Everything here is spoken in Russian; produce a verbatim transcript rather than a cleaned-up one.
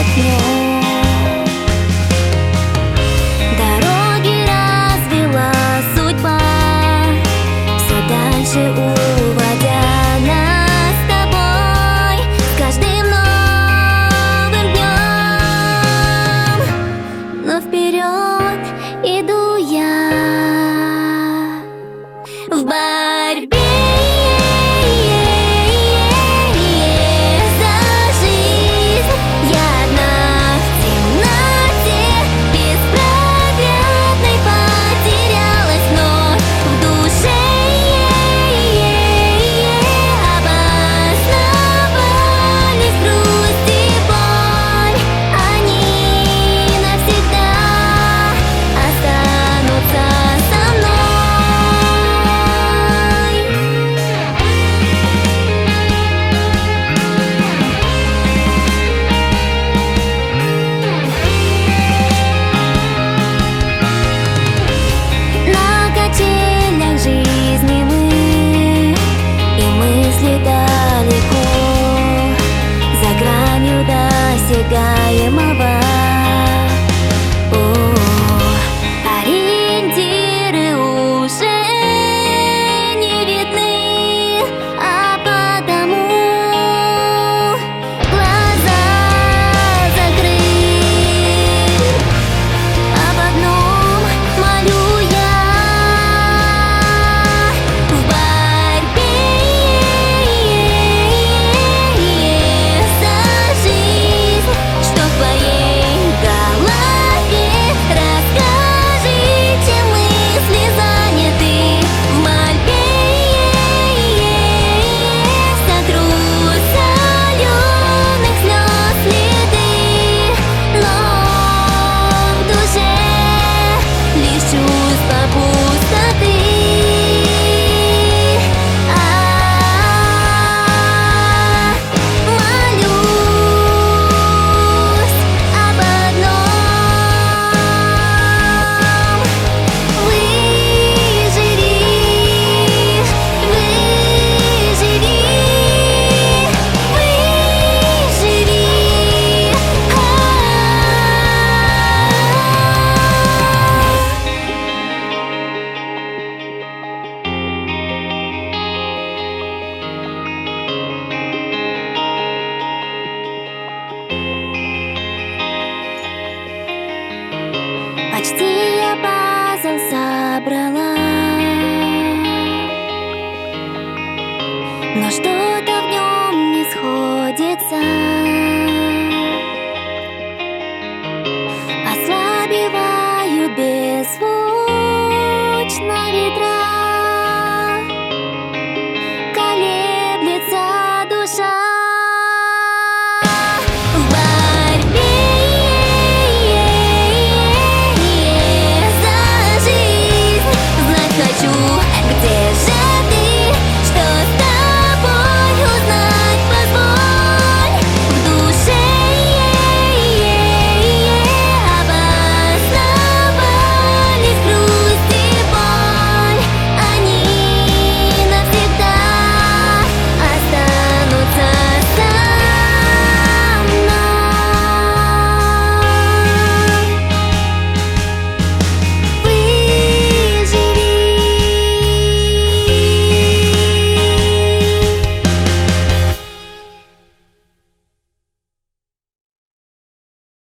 днем. Дороги развела судьба, все дальше уводя нас с тобой с каждым новым днем. Но вперед иду я в борьбе за жизнь. Я одна в темноте беспроглядной потерялась вновь в душе. Обосновались грусть и боль, они навсегда останутся со мной. На качелях жизни мы, и мысли далеко, за гранью досягаемого. О, ориентиры уже не видны, а потому глаза закрыть. Об одном молю я в борьбе за жизнь, что в твоей голове. Расскажи, чем мысли заняты в мольбе. Сотру соленых слез следы, но в душе лишь чувство пустоты. Молюсь об одном: выживи, выживи, выживи. Почти я пазл собрала, но что